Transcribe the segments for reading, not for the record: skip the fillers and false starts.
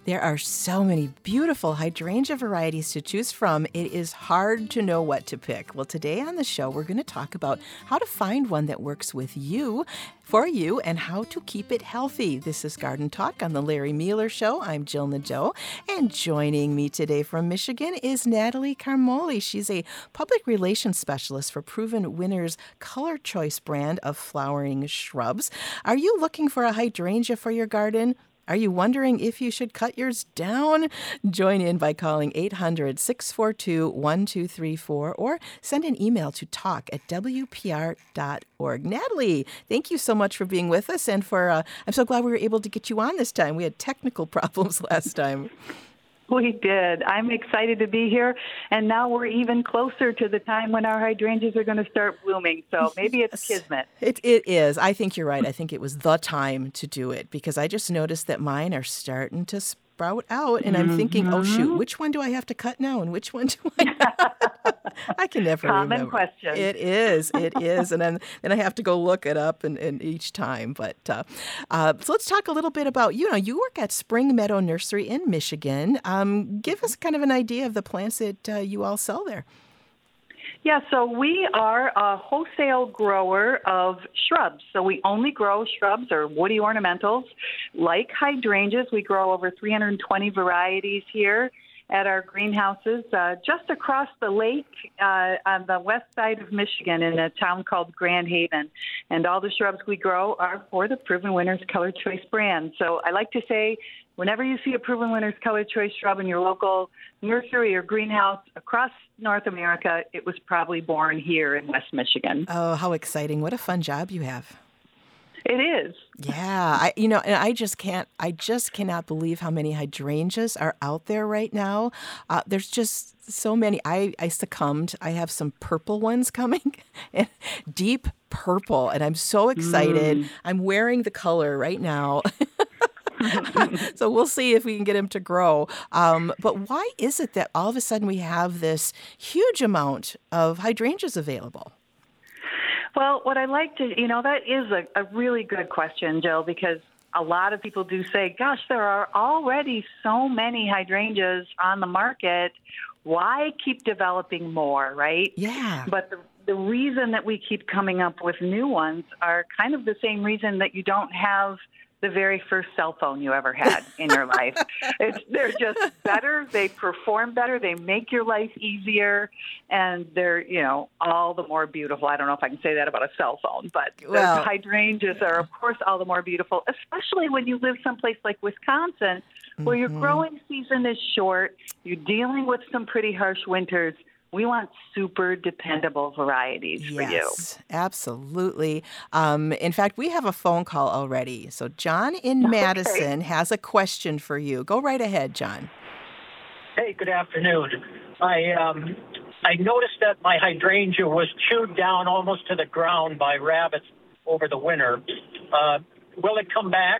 There are so many beautiful hydrangea varieties to choose from. It is hard to know what to pick. Well, today on the show, we're going to talk about how to find one that works with you, for you, and how to keep it healthy. This is Garden Talk on the Larry Mueller Show. I'm Jill Nadeau, and joining me today from Michigan is Natalie Carmoli. She's a public relations specialist for Proven Winners Color Choice brand of flowering shrubs. Are you looking for a hydrangea for your garden? Are you wondering if you should cut yours down? Join in by calling 800-642-1234 or send an email to talk@wpr.org. Natalie, thank you so much for being with us, and I'm so glad we were able to get you on this time. We had technical problems last time. We did. I'm excited to be here, and now we're even closer to the time when our hydrangeas are going to start blooming, so maybe it's kismet. It is. I think you're right. I think it was the time to do it, because I just noticed that mine are starting to sprout out, and I'm thinking, oh, shoot, which one do I have to cut now, and which one do I not? I can never remember. Common question. It is, and then I have to go look it up and each time. But so let's talk a little bit about, you work at Spring Meadow Nursery in Michigan. Give us kind of an idea of the plants that you all sell there. Yeah, so we are a wholesale grower of shrubs. So we only grow shrubs or woody ornamentals like hydrangeas. We grow over 320 varieties here at our greenhouses just across the lake on the west side of Michigan in a town called Grand Haven. And all the shrubs we grow are for the Proven Winners Color Choice brand. So I like to say, whenever you see a Proven Winners Color Choice shrub in your local nursery or greenhouse across North America, it was probably born here in West Michigan. Oh, how exciting. What a fun job you have. It is. Yeah, and I just cannot believe how many hydrangeas are out there right now. There's just so many. I succumbed. I have some purple ones coming, and deep purple, and I'm so excited. I'm wearing the color right now. So we'll see if we can get them to grow. But why is it that all of a sudden we have this huge amount of hydrangeas available? Well, what I like to, that is a really good question, Jill, because a lot of people do say, gosh, there are already so many hydrangeas on the market. Why keep developing more, right? Yeah. But the reason that we keep coming up with new ones are kind of the same reason that you don't have the very first cell phone you ever had in your life. They're just better. They perform better. They make your life easier. And they're, all the more beautiful. I don't know if I can say that about a cell phone, but the hydrangeas are, of course, all the more beautiful, especially when you live someplace like Wisconsin, where your growing season is short. You're dealing with some pretty harsh winters. We want super dependable varieties for you. Yes, absolutely. In fact, we have a phone call already. So John in Madison has a question for you. Go right ahead, John. Hey, good afternoon. I noticed that my hydrangea was chewed down almost to the ground by rabbits over the winter. Will it come back?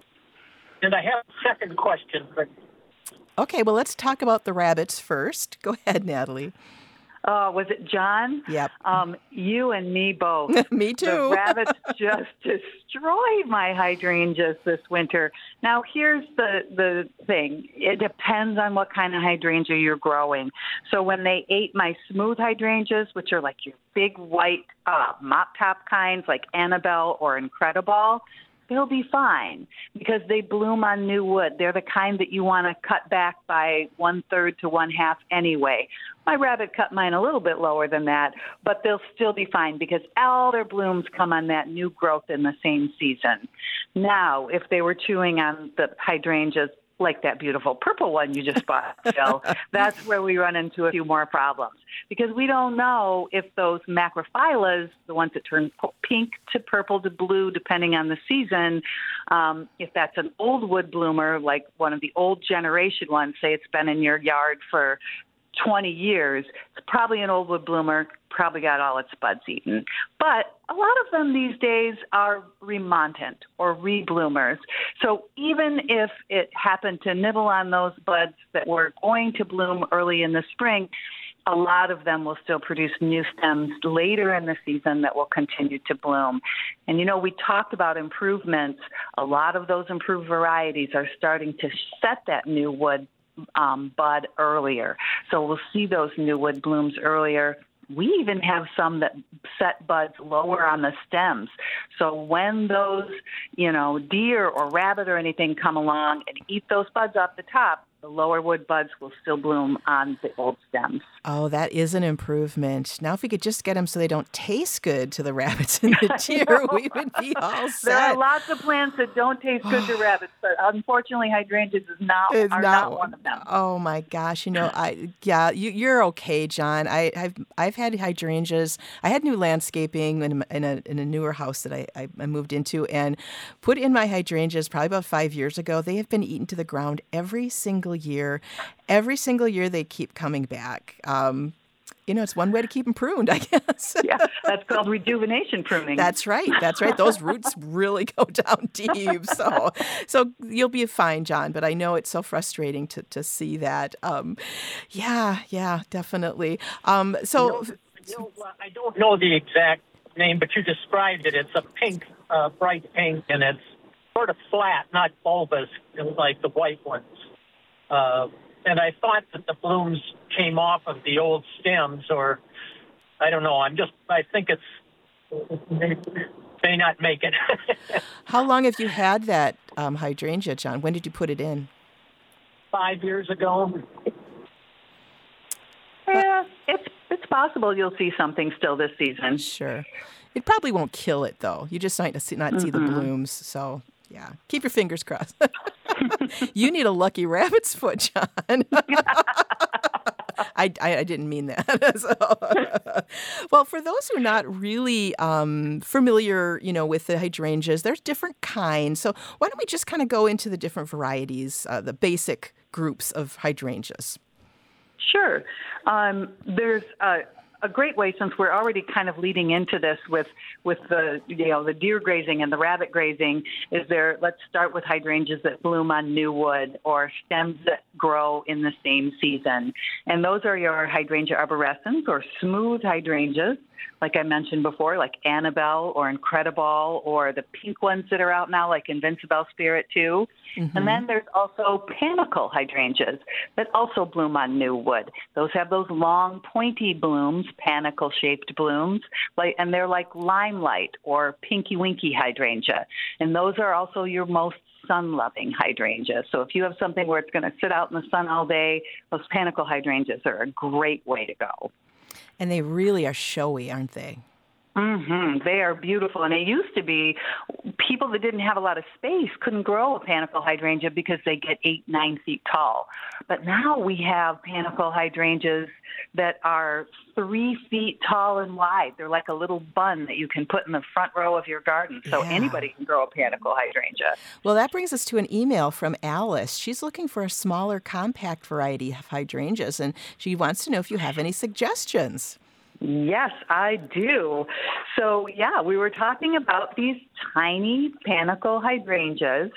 And I have a second question. Okay, well, let's talk about the rabbits first. Go ahead, Natalie. Was it John? Yep. You and me both. Me too. The rabbits just destroyed my hydrangeas this winter. Now, here's the thing. It depends on what kind of hydrangea you're growing. So when they ate my smooth hydrangeas, which are like your big white mop top kinds like Annabelle or Incredible, they'll be fine because they bloom on new wood. They're the kind that you want to cut back by 1/3 to 1/2 anyway. My rabbit cut mine a little bit lower than that, but they'll still be fine because all their blooms come on that new growth in the same season. Now, if they were chewing on the hydrangeas like that beautiful purple one you just bought, Jill, that's where we run into a few more problems because we don't know if those macrophylla, the ones that turn pink to purple to blue depending on the season, if that's an old wood bloomer, like one of the old generation ones, say it's been in your yard for 20 years, it's probably an old wood bloomer, probably got all its buds eaten. But a lot of them these days are remontant or rebloomers. So even if it happened to nibble on those buds that were going to bloom early in the spring, a lot of them will still produce new stems later in the season that will continue to bloom. And, we talked about improvements. A lot of those improved varieties are starting to set that new wood bud earlier. So we'll see those new wood blooms earlier. We even have some that set buds lower on the stems. So when those, deer or rabbit or anything come along and eat those buds off the top, the lower wood buds will still bloom on the old stems. Oh, that is an improvement. Now, if we could just get them so they don't taste good to the rabbits and the deer, we would be all set. There are lots of plants that don't taste good to rabbits, but unfortunately, hydrangeas are not one of them. Oh my gosh! You're okay, John. I've had hydrangeas. I had new landscaping in a newer house that I moved into and put in my hydrangeas probably about 5 years ago. They have been eaten to the ground every single year. Every single year they keep coming back. It's one way to keep them pruned, I guess. Yeah, that's called rejuvenation pruning. That's right. Those roots really go down deep. So you'll be fine, John. But I know it's so frustrating to see that. Yeah, definitely. I don't know the exact name, but you described it. It's a pink, bright pink, and it's sort of flat, not bulbous, like the white ones. And I thought that the blooms came off of the old stems, or I don't know. I think may not make it. How long have you had that hydrangea, John? When did you put it in? 5 years ago. Yeah, it's possible you'll see something still this season. Sure. It probably won't kill it, though. You just might not see the blooms. So, yeah, keep your fingers crossed. You need a lucky rabbit's foot, John. I didn't mean that. Well, for those who are not really familiar, with the hydrangeas, there's different kinds. So why don't we just kind of go into the different varieties, the basic groups of hydrangeas? Sure. There's a great way, since we're already kind of leading into this with the the deer grazing and the rabbit grazing, let's start with hydrangeas that bloom on new wood or stems that grow in the same season. And those are your hydrangea arborescens or smooth hydrangeas, like I mentioned before, like Annabelle or Incredible, or the pink ones that are out now, like Invincible Spirit too. Mm-hmm. And then there's also panicle hydrangeas that also bloom on new wood. Those have those long, pointy blooms, panicle-shaped blooms, and they're like limelight or pinky winky hydrangea. And those are also your most sun-loving hydrangeas. So if you have something where it's going to sit out in the sun all day, those panicle hydrangeas are a great way to go. And they really are showy, aren't they? Mm-hmm. They are beautiful. And it used to be people that didn't have a lot of space couldn't grow a panicle hydrangea because they get 8-9 feet tall. But now we have panicle hydrangeas that are 3 feet tall and wide. They're like a little bun that you can put in the front row of your garden. So anybody can grow a panicle hydrangea. Well, that brings us to an email from Alice. She's looking for a smaller, compact variety of hydrangeas, and she wants to know if you have any suggestions. Yes, I do. So, we were talking about these tiny panicle hydrangeas.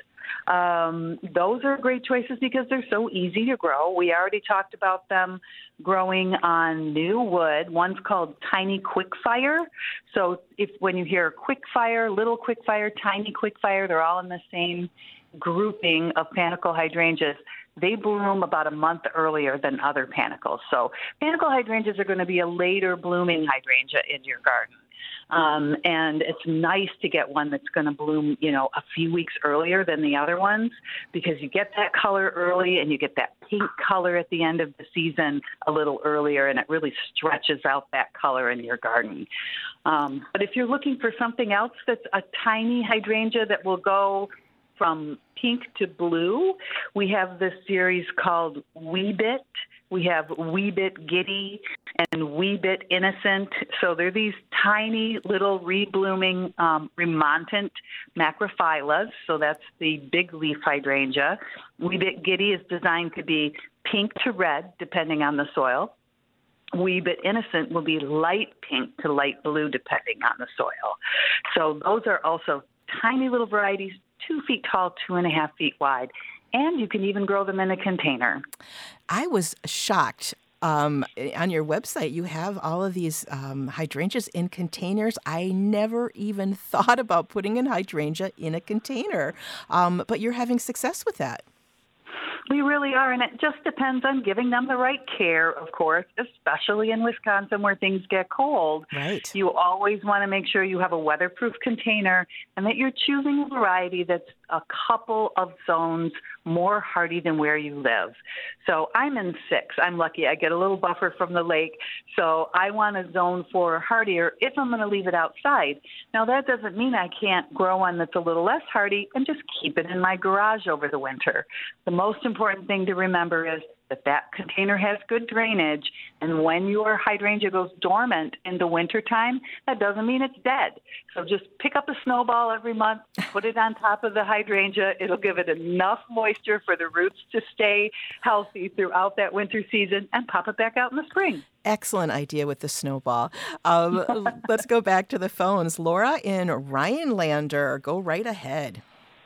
Those are great choices because they're so easy to grow. We already talked about them growing on new wood. One's called Tiny Quickfire. So when you hear Quickfire, Little Quickfire, Tiny Quickfire, they're all in the same grouping of panicle hydrangeas. They bloom about a month earlier than other panicles. So panicle hydrangeas are going to be a later blooming hydrangea in your garden. And it's nice to get one that's going to bloom, a few weeks earlier than the other ones, because you get that color early and you get that pink color at the end of the season a little earlier, and it really stretches out that color in your garden. But if you're looking for something else that's a tiny hydrangea that will go from pink to blue, we have this series called Wee Bit. We have Wee Bit Giddy and Wee Bit Innocent. So they're these tiny little reblooming remontant macrophylla. So that's the big leaf hydrangea. Wee Bit Giddy is designed to be pink to red, depending on the soil. Wee Bit Innocent will be light pink to light blue, depending on the soil. So those are also tiny little varieties, 2 feet tall, 2.5 feet wide. And you can even grow them in a container. I was shocked On your website, you have all of these hydrangeas in containers. I never even thought about putting an hydrangea in a container, but you're having success with that. We really are, and it just depends on giving them the right care, of course, especially in Wisconsin where things get cold. Right. You always want to make sure you have a weatherproof container and that you're choosing a variety that's a couple of zones more hardy than where you live. So I'm in 6. I'm lucky. I get a little buffer from the lake. So I want a zone for hardier if I'm going to leave it outside. Now, that doesn't mean I can't grow one that's a little less hardy and just keep it in my garage over the winter. The most important thing to remember is that container has good drainage, and when your hydrangea goes dormant in the wintertime, that doesn't mean it's dead. So just pick up a snowball every month, put it on top of the hydrangea. It'll give it enough moisture for the roots to stay healthy throughout that winter season, and pop it back out in the spring. Excellent idea with the snowball. Let's go back to the phones. Laura in Rhinelander, go right ahead.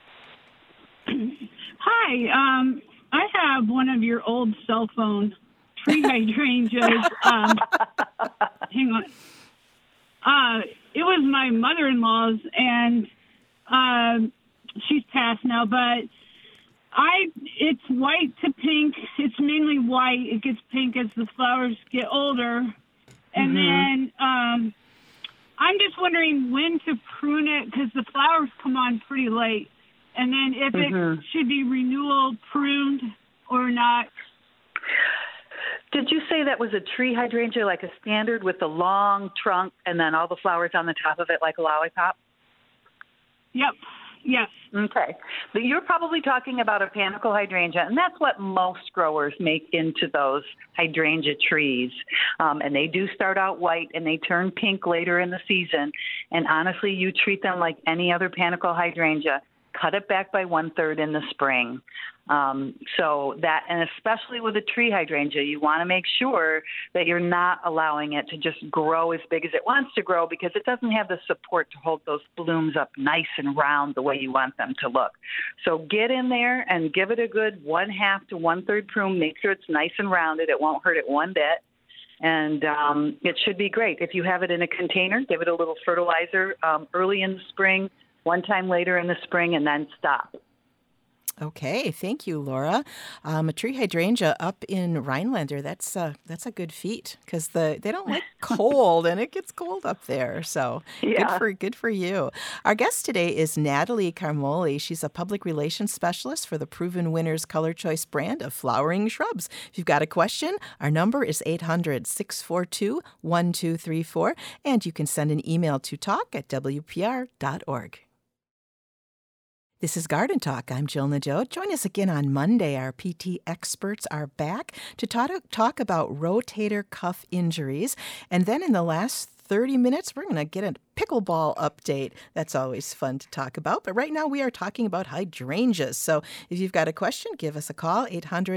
Hi, I have one of your old cell phone tree hydrangeas. Hang on. It was my mother-in-law's, and she's passed now, but it's white to pink. It's mainly white. It gets pink as the flowers get older. And then I'm just wondering when to prune it because the flowers come on pretty late. And then if it should be renewal pruned or not. Did you say that was a tree hydrangea, like a standard with the long trunk and then all the flowers on the top of it like a lollipop? Yep. Yes. Okay. But you're probably talking about a panicle hydrangea, and that's what most growers make into those hydrangea trees. And they do start out white, and they turn pink later in the season. And honestly, you treat them like any other panicle hydrangea. Cut it back by 1/3 in the spring. So that, and especially with a tree hydrangea, you want to make sure that you're not allowing it to just grow as big as it wants to grow because it doesn't have the support to hold those blooms up nice and round the way you want them to look. So get in there and give it a good 1/2 to 1/3 prune. Make sure it's nice and rounded. It won't hurt it one bit. And it should be great. If you have it in a container, give it a little fertilizer early in the spring, one time later in the spring, and then stop. Okay, thank you, Laura. A tree hydrangea up in Rhinelander, that's a good feat because they don't like cold, and it gets cold up there. So yeah. Good for you. Our guest today is Natalie Carmoli. She's a public relations specialist for the Proven Winners Color Choice brand of flowering shrubs. If you've got a question, our number is 800-642-1234, and you can send an email to talk@wpr.org. This is Garden Talk. I'm Jill Nadeau. Join us again on Monday. Our PT experts are back to talk about rotator cuff injuries. And then in the last 30 minutes, we're going to get a pickleball update. That's always fun to talk about. But right now we are talking about hydrangeas. So if you've got a question, give us a call,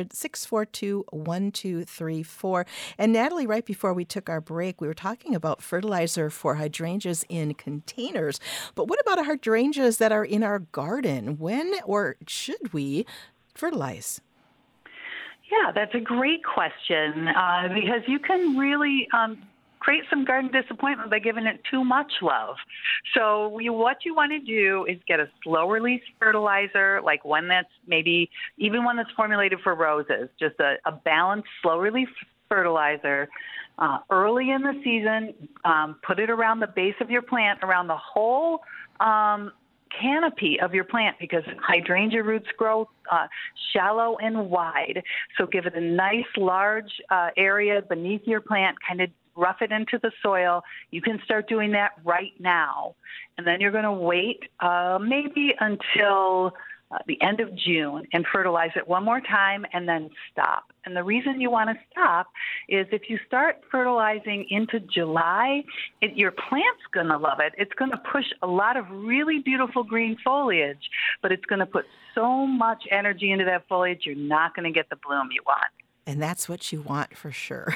800-642-1234. And Natalie, right before we took our break, we were talking about fertilizer for hydrangeas in containers. But what about hydrangeas that are in our garden? When or should we fertilize? Yeah, that's a great question because you can really create some garden disappointment by giving it too much love. So what you want to do is get a slow release fertilizer, like one that's maybe even one that's formulated for roses, just a balanced slow release fertilizer. Early in the season, put it around the base of your plant, around the whole canopy of your plant, because hydrangea roots grow shallow and wide. So give it a nice large area beneath your plant, kind of rough it into the soil. You can start doing that right now. And then you're going to wait maybe until the end of June and fertilize it one more time and then stop. And the reason you want to stop is if you start fertilizing into July, your plant's going to love it. It's going to push a lot of really beautiful green foliage, but it's going to put so much energy into that foliage, you're not going to get the bloom you want. And that's what you want for sure.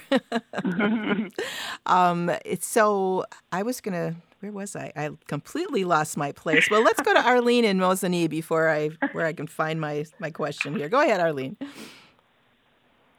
So I was going to, where was I? I completely lost my place. Well, let's go to Arlene in Mosinee where I can find my question here. Go ahead, Arlene.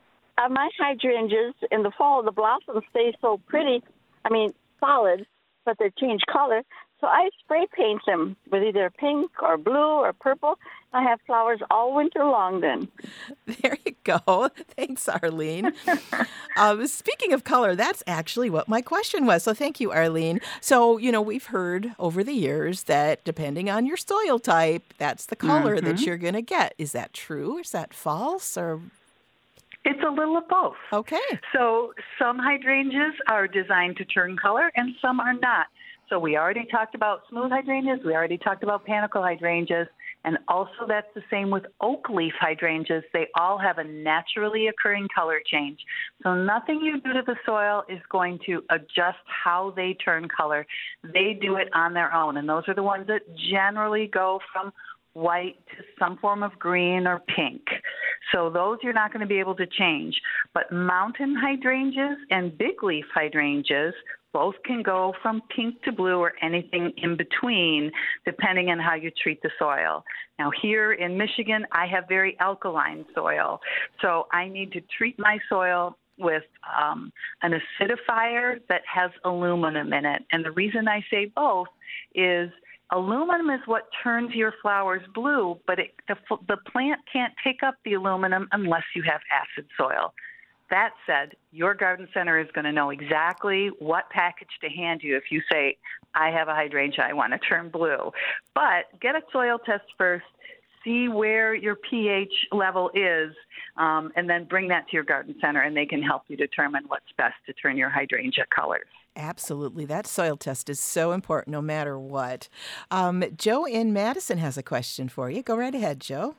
my hydrangeas in the fall, the blossoms stay so pretty. I mean, solid, but they change color. So I spray paint them with either pink or blue or purple. I have flowers all winter long then. There you go. Thanks, Arlene. Speaking of color, that's actually what my question was. So thank you, Arlene. So, we've heard over the years that depending on your soil type, that's the color that you're going to get. Is that true? Is that false? Or It's a little of both. okay. So some hydrangeas are designed to turn color and some are not. So we already talked about smooth hydrangeas. We already talked about panicle hydrangeas. And also that's the same with oak leaf hydrangeas. They all have a naturally occurring color change. So nothing you do to the soil is going to adjust how they turn color. They do it on their own. And those are the ones that generally go from white to some form of green or pink. So those you're not going to be able to change. But mountain hydrangeas and big leaf hydrangeas both can go from pink to blue or anything in between, depending on how you treat the soil. Now, here in Michigan, I have very alkaline soil. So I need to treat my soil with an acidifier that has aluminum in it. And the reason I say both is aluminum is what turns your flowers blue, but the plant can't take up the aluminum unless you have acid soil. That said, your garden center is going to know exactly what package to hand you if you say, I have a hydrangea, I want to turn blue. But get a soil test first, see where your pH level is, and then bring that to your garden center, and they can help you determine what's best to turn your hydrangea colors. Absolutely. That soil test is so important no matter what. Joe in Madison has a question for you. Go right ahead, Joe.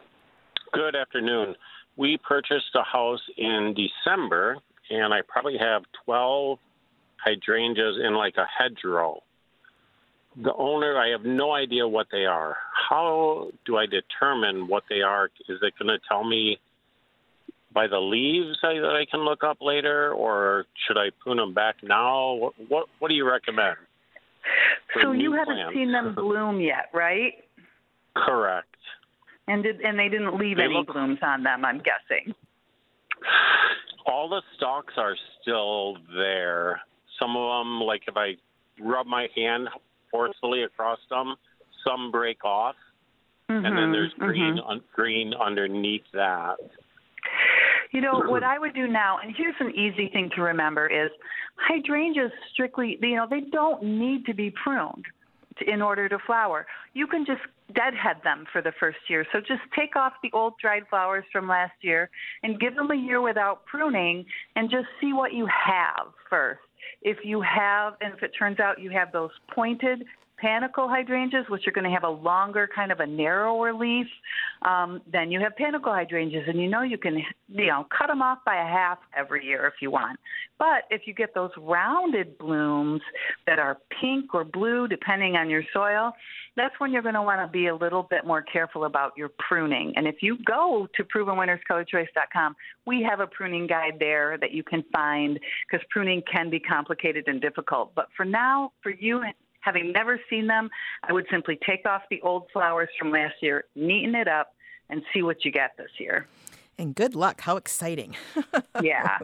Good afternoon. We purchased a house in December, and I probably have 12 hydrangeas in like a hedgerow. The owner, I have no idea what they are. How do I determine what they are? Is it going to tell me by the leaves that I can look up later, or should I prune them back now? What do you recommend? So you haven't seen them bloom yet, right? Correct. And they didn't leave any blooms on them, I'm guessing. All the stalks are still there. Some of them, like if I rub my hand forcefully across them, some break off, and then there's green underneath that. What I would do now, and here's an easy thing to remember, is hydrangeas strictly, they don't need to be pruned in order to flower. You can just deadhead them for the first year. So just take off the old dried flowers from last year and give them a year without pruning and just see what you have first. If it turns out you have those pointed panicle hydrangeas, which are going to have a longer, kind of a narrower leaf, then you have panicle hydrangeas, and you can cut them off by a half every year if you want. But if you get those rounded blooms that are pink or blue, depending on your soil, that's when you're going to want to be a little bit more careful about your pruning. And if you go to provenwinnerscolorchoice.com, we have a pruning guide there that you can find, because pruning can be complicated and difficult. But for now, for you, having never seen them, I would simply take off the old flowers from last year, neaten it up, and see what you get this year. And good luck. How exciting. Yeah.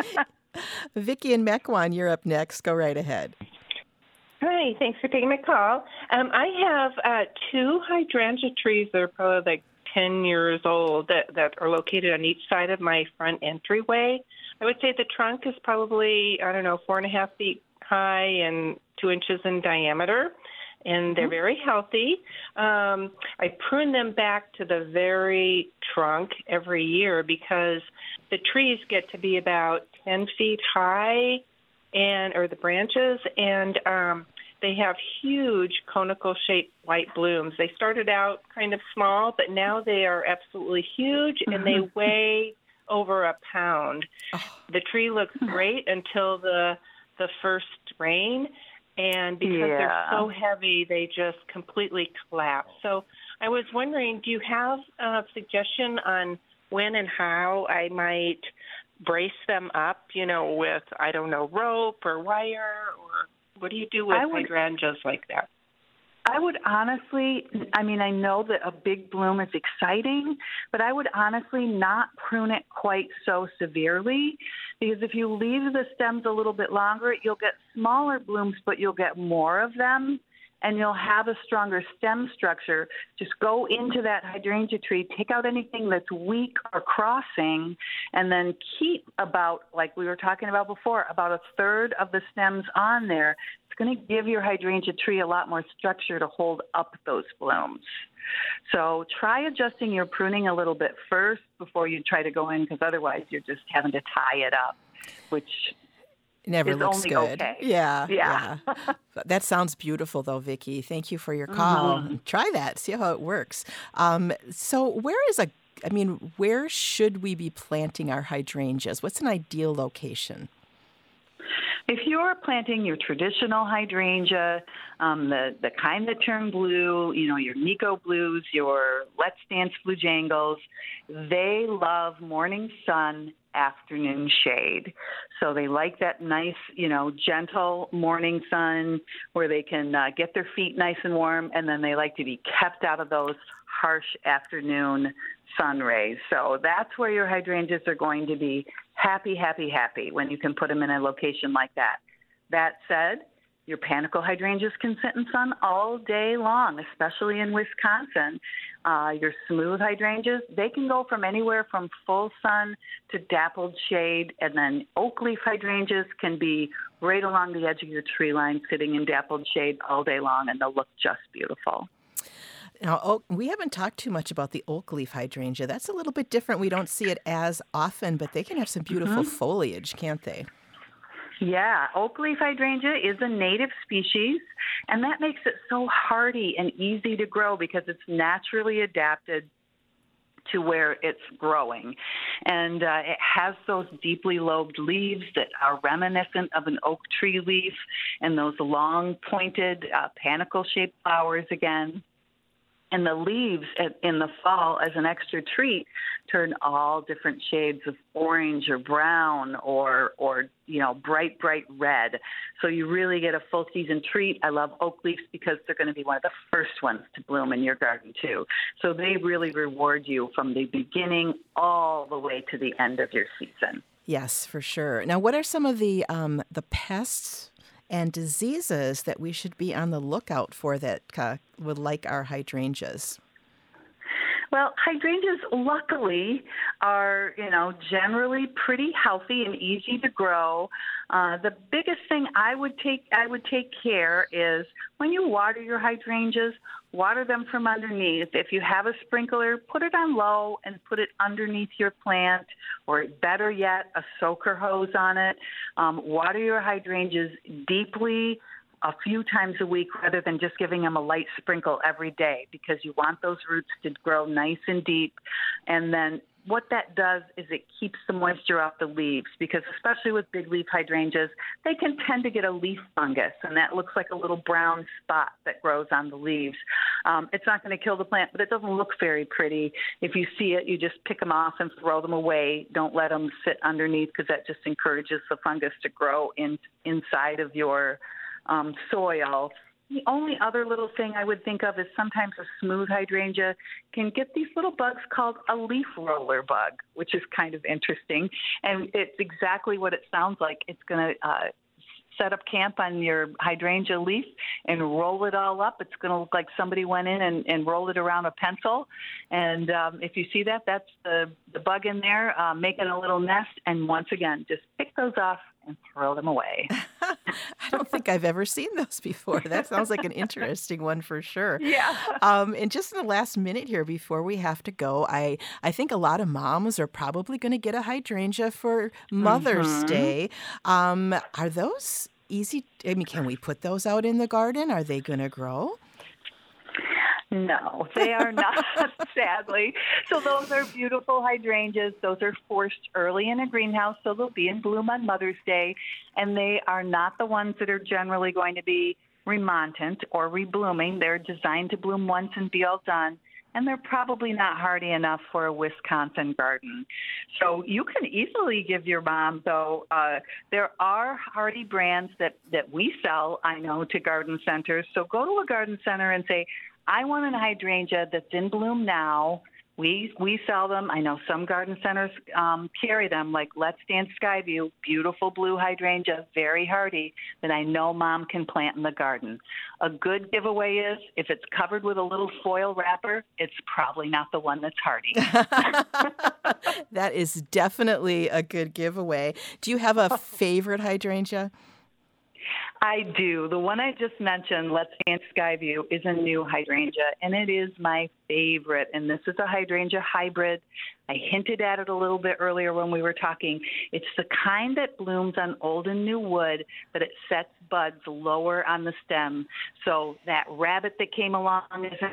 Vicki and Mequon, you're up next. Go right ahead. Hi, thanks for taking my call. I have 2 hydrangea trees that are probably like 10 years old that are located on each side of my front entryway. I would say the trunk is probably, 4.5 feet high and 2 inches in diameter, and they're very healthy. I prune them back to the very trunk every year because the trees get to be about 10 feet high, or the branches, and they have huge conical-shaped white blooms. They started out kind of small, but now they are absolutely huge, and they weigh over a pound. The tree looks great until the first rain, and because they're so heavy, they just completely collapse. So I was wondering, do you have a suggestion on when and how I might brace them up, with, rope or wire, or what do you do with hydrangeas like that? I would honestly, I mean, I know that a big bloom is exciting, but I would honestly not prune it quite so severely, because if you leave the stems a little bit longer, you'll get smaller blooms, but you'll get more of them, and you'll have a stronger stem structure. Just go into that hydrangea tree, take out anything that's weak or crossing, and then keep about, like we were talking about before, about a third of the stems on there. It's going to give your hydrangea tree a lot more structure to hold up those blooms. So try adjusting your pruning a little bit first before you try to go in, because otherwise you're just having to tie it up, which never looks only good. Okay. Yeah. That sounds beautiful, though, Vicki. Thank you for your call. Try that. See how it works. So where should we be planting our hydrangeas? What's an ideal location? If you're planting your traditional hydrangea, the kind that turn blue, your Nico blues, your Let's Dance blue jangles, they love morning sun, afternoon shade. So they like that nice, gentle morning sun where they can get their feet nice and warm, and then they like to be kept out of those harsh afternoon sun rays. So that's where your hydrangeas are going to be happy, happy, happy when you can put them in a location like that. That said, your panicle hydrangeas can sit in sun all day long, especially in Wisconsin. Your smooth hydrangeas, they can go from anywhere from full sun to dappled shade, and then oak leaf hydrangeas can be right along the edge of your tree line, sitting in dappled shade all day long, and they'll look just beautiful. Now, we haven't talked too much about the oak leaf hydrangea. That's a little bit different. We don't see it as often, but they can have some beautiful foliage, can't they? Yeah, oak leaf hydrangea is a native species, and that makes it so hardy and easy to grow because it's naturally adapted to where it's growing. And it has those deeply lobed leaves that are reminiscent of an oak tree leaf, and those long pointed panicle-shaped flowers again. And the leaves in the fall, as an extra treat, turn all different shades of orange or brown or bright, bright red. So you really get a full season treat. I love oak leaves because they're going to be one of the first ones to bloom in your garden too. So they really reward you from the beginning all the way to the end of your season. Yes, for sure. Now, what are some of the pests and diseases that we should be on the lookout for that would like our hydrangeas? Well, hydrangeas, luckily, are, generally pretty healthy and easy to grow. The biggest thing I would take care is when you water your hydrangeas, water them from underneath. If you have a sprinkler, put it on low and put it underneath your plant, or better yet, a soaker hose on it. Water your hydrangeas deeply a few times a week rather than just giving them a light sprinkle every day, because you want those roots to grow nice and deep. And then what that does is it keeps the moisture off the leaves, because especially with big leaf hydrangeas, they can tend to get a leaf fungus, and that looks like a little brown spot that grows on the leaves. It's not going to kill the plant, but it doesn't look very pretty. If you see it, you just pick them off and throw them away. Don't let them sit underneath, because that just encourages the fungus to grow inside of your soil. The only other little thing I would think of is sometimes a smooth hydrangea can get these little bugs called a leaf roller bug, which is kind of interesting. And it's exactly what it sounds like. It's going to set up camp on your hydrangea leaf and roll it all up. It's going to look like somebody went in and rolled it around a pencil. And if you see that, that's the bug in there making a little nest. And once again, just pick those off and throw them away. I don't think I've ever seen those before. That sounds like an interesting one for sure. Yeah. And just in the last minute here before we have to go, I think a lot of moms are probably going to get a hydrangea for Mother's Day. Are those easy? I mean, can we put those out in the garden? Are they going to grow? No, they are not, sadly. So those are beautiful hydrangeas. Those are forced early in a greenhouse, so they'll be in bloom on Mother's Day. And they are not the ones that are generally going to be remontant or reblooming. They're designed to bloom once and be all done. and they're probably not hardy enough for a Wisconsin garden. So you can easily give your mom, though, there are hardy brands that we sell, I know, to garden centers. So go to a garden center and say, I want a hydrangea that's in bloom now. We sell them. I know some garden centers carry them, like Let's Dance Skyview, beautiful blue hydrangea, very hardy, that I know Mom can plant in the garden. A good giveaway is if it's covered with a little foil wrapper, it's probably not the one that's hardy. That is definitely a good giveaway. Do you have a favorite hydrangea? I do. The one I just mentioned, Let's Dance Skyview, is a new hydrangea, and it is my favorite. And this is a hydrangea hybrid. I hinted at it a little bit earlier when we were talking. It's the kind that blooms on old and new wood, but it sets buds lower on the stem. So that rabbit that came along isn't.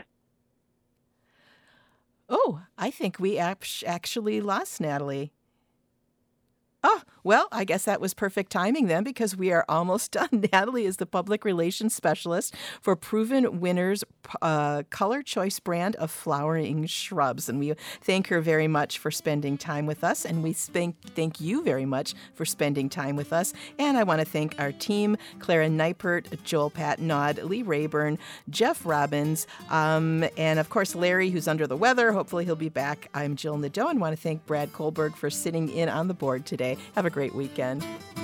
Oh, I think we actually lost Natalie. Oh, well, I guess that was perfect timing then, because we are almost done. Natalie is the public relations specialist for Proven Winners Color Choice brand of flowering shrubs. And we thank her very much for spending time with us. And we thank you very much for spending time with us. And I want to thank our team, Clara Neipert, Joel Patnod, Lee Rayburn, Jeff Robbins, and of course, Larry, who's under the weather. Hopefully he'll be back. I'm Jill Nadeau and want to thank Brad Kohlberg for sitting in on the board today. Have a great weekend.